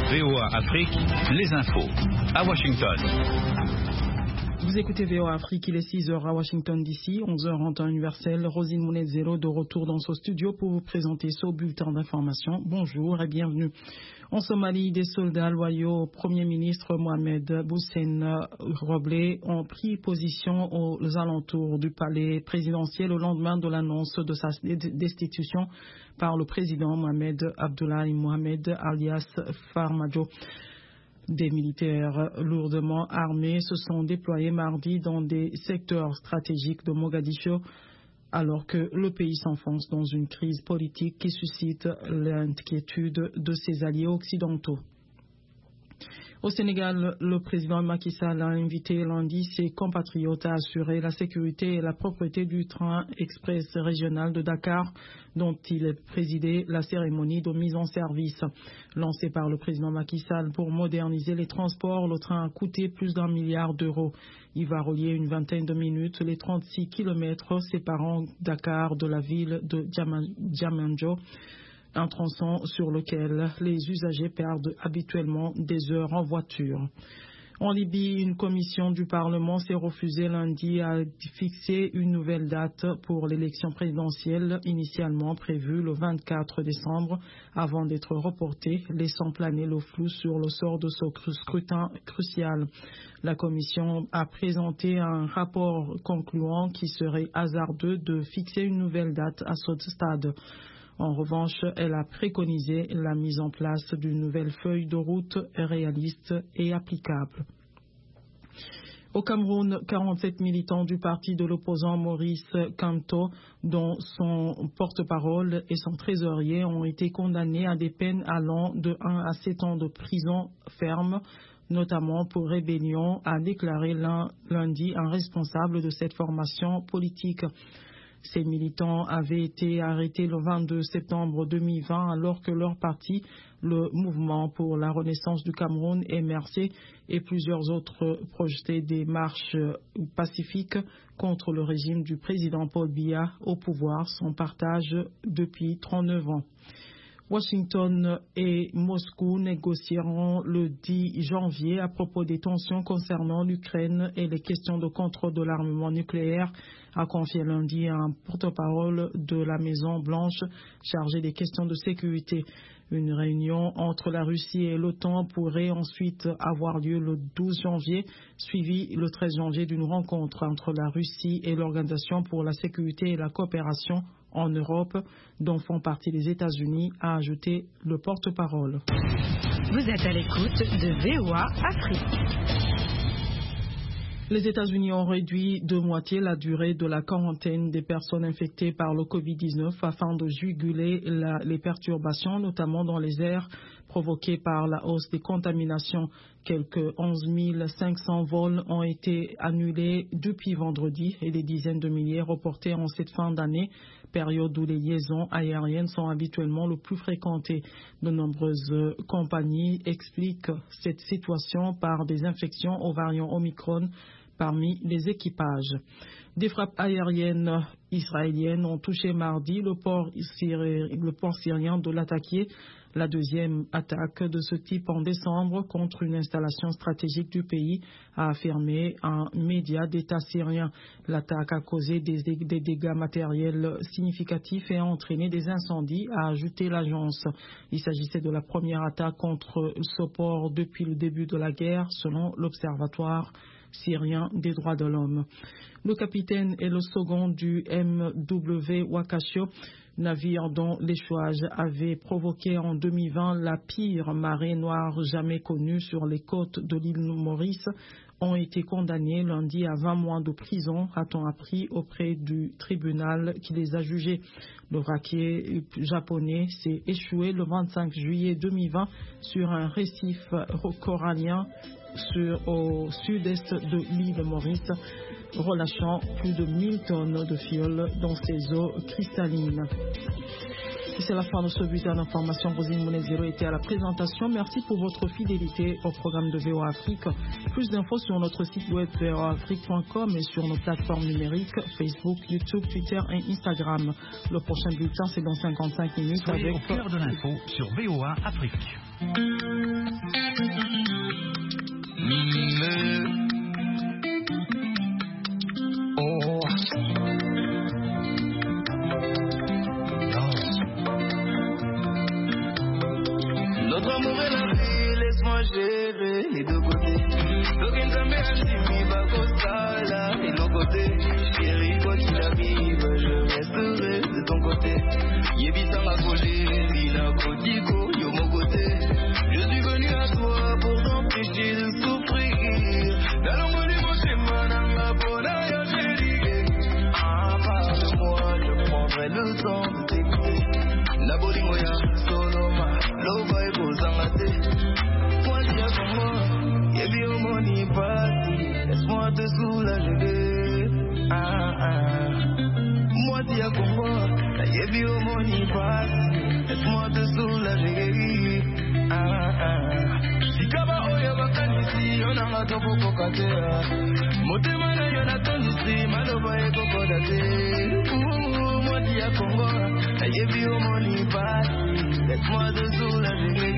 VOA Afrique, les infos. À Washington. Vous écoutez VOA Afrique, il est 6h à Washington DC, 11h en temps universel. Rosine Mounezero de retour dans ce studio pour vous présenter ce bulletin d'information. Bonjour et bienvenue. En Somalie, des soldats loyaux au Premier ministre Mohamed Boussen Roble ont pris position aux alentours du palais présidentiel au lendemain de l'annonce de sa destitution par le président Mohamed Abdullahi Mohamed alias Farmajo. Des militaires lourdement armés se sont déployés mardi dans des secteurs stratégiques de Mogadiscio alors que le pays s'enfonce dans une crise politique qui suscite l'inquiétude de ses alliés occidentaux. Au Sénégal, le président Macky Sall a invité lundi ses compatriotes à assurer la sécurité et la propreté du train express régional de Dakar, dont il a présidé la cérémonie de mise en service. Lancé par le président Macky Sall pour moderniser les transports, le train a coûté plus d'1 milliard d'euros. Il va relier une vingtaine de minutes les 36 kilomètres séparant Dakar de la ville de Diamandjo, un tronçon sur lequel les usagers perdent habituellement des heures en voiture. En Libye, une commission du Parlement s'est refusée lundi à fixer une nouvelle date pour l'élection présidentielle initialement prévue le 24 décembre avant d'être reportée, laissant planer le flou sur le sort de ce scrutin crucial. La commission a présenté un rapport concluant qu'il serait hasardeux de fixer une nouvelle date à ce stade. En revanche, elle a préconisé la mise en place d'une nouvelle feuille de route réaliste et applicable. Au Cameroun, 47 militants du parti de l'opposant Maurice Kamto, dont son porte-parole et son trésorier, ont été condamnés à des peines allant de 1 à 7 ans de prison ferme, notamment pour rébellion, a déclaré lundi un responsable de cette formation politique. Ces militants avaient été arrêtés le 22 septembre 2020 alors que leur parti, le Mouvement pour la Renaissance du Cameroun, MRC, et plusieurs autres projetaient des marches pacifiques contre le régime du président Paul Biya au pouvoir, son partage depuis 39 ans. Washington et Moscou négocieront le 10 janvier à propos des tensions concernant l'Ukraine et les questions de contrôle de l'armement nucléaire, a confié lundi un porte-parole de la Maison-Blanche chargé des questions de sécurité. Une réunion entre la Russie et l'OTAN pourrait ensuite avoir lieu le 12 janvier, suivi le 13 janvier d'une rencontre entre la Russie et l'Organisation pour la sécurité et la coopération en Europe, dont font partie les États-Unis, a ajouté le porte-parole. Vous êtes à l'écoute de VOA Afrique. Les États-Unis ont réduit de moitié la durée de la quarantaine des personnes infectées par le Covid-19 afin de juguler les perturbations, notamment dans les airs provoquées par la hausse des contaminations. Quelques 11 500 vols ont été annulés depuis vendredi et des dizaines de milliers reportés en cette fin d'année, période où les liaisons aériennes sont habituellement le plus fréquentées. De nombreuses compagnies expliquent cette situation par des infections au variant Omicron parmi les équipages. Des frappes aériennes israéliennes ont touché mardi le port syrien de Latakia, la deuxième attaque de ce type en décembre contre une installation stratégique du pays, a affirmé un média d'État syrien. L'attaque a causé des dégâts matériels significatifs et a entraîné des incendies, a ajouté l'agence. Il s'agissait de la première attaque contre ce port depuis le début de la guerre, selon l'Observatoire syrien des droits de l'homme. Le capitaine et le second du MV Wakashio, navire dont l'échouage avait provoqué en 2020 la pire marée noire jamais connue sur les côtes de l'île Maurice, ont été condamnés lundi à 20 mois de prison, a-t-on appris auprès du tribunal qui les a jugés. Le vraquier japonais s'est échoué le 25 juillet 2020 sur un récif corallien au sud-est de l'île Maurice, relâchant plus de 1000 tonnes de fioul dans ses eaux cristallines. c'est la fin de ce bulletin d'information. Rosine Monezero était à la présentation. Merci pour votre fidélité au programme de VOA Afrique. Plus d'infos sur notre site web voaafrique.com et sur nos plateformes numériques Facebook, YouTube, Twitter et Instagram. Le prochain bulletin, c'est dans 55 minutes. Soyez au cœur de l'info sur VOA Afrique. Notre amour est la vie, laisse-moi gérer les deux côtés. D'aucuns amis Hashimi, Bakostala et nos côtés. Chérie, quoi qu'il arrive, je resterai de ton côté. Yébisa m'a collé, Lina Kodiko, yo mon côté. Je suis venu à toi pour t'empêcher de souffrir. Dans l'ombre du mon chemin, dans ma bonne yo chérie. Parle-moi, je prendrai le temps de t'écouter. La bolimoya, soloma, lova et bozangate. Moi t'y as comme moi, yebi au moni parti. Laisse-moi te soulager. Moi t'y as comme moi, la yebi au moni parti. Laisse-moi te soulager. Sikaba oya bakanisi, on a ma topo kokatea. Motema na yo na tondisi, maloba e kokodate. Moi t'y as comme moi, la yebi au moni parti. Laisse-moi te soulager.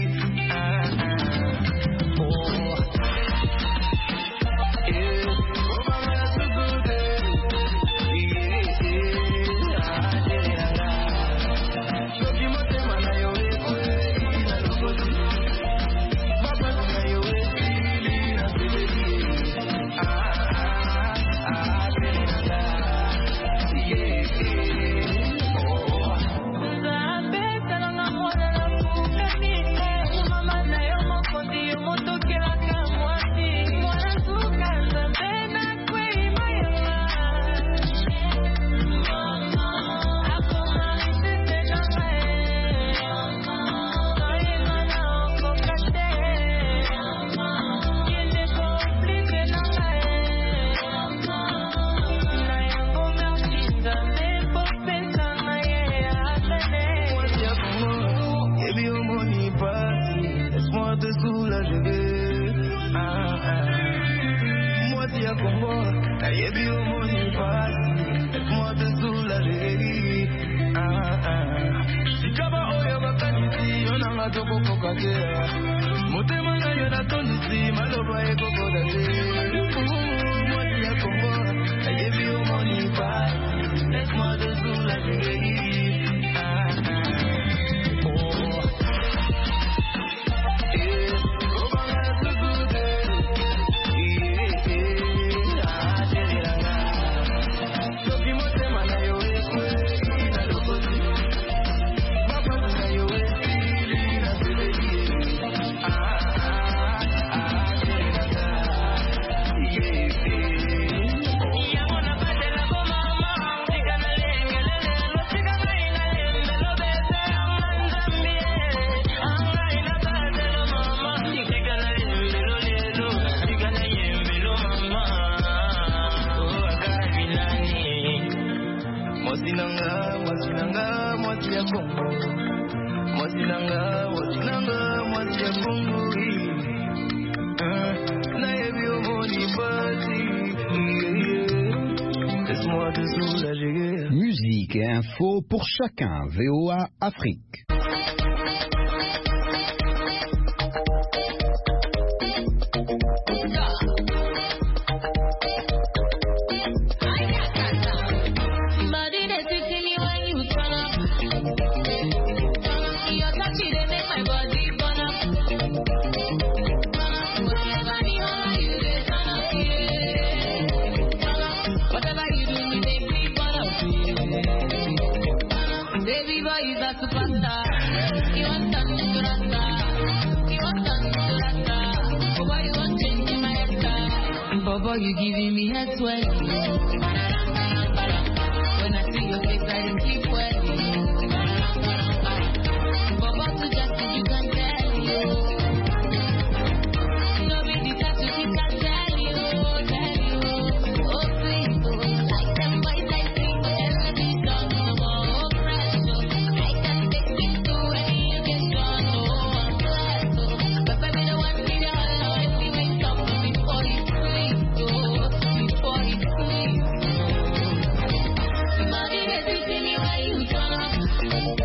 Musique et info pour chacun. VOA Afrique. You giving me head sweat.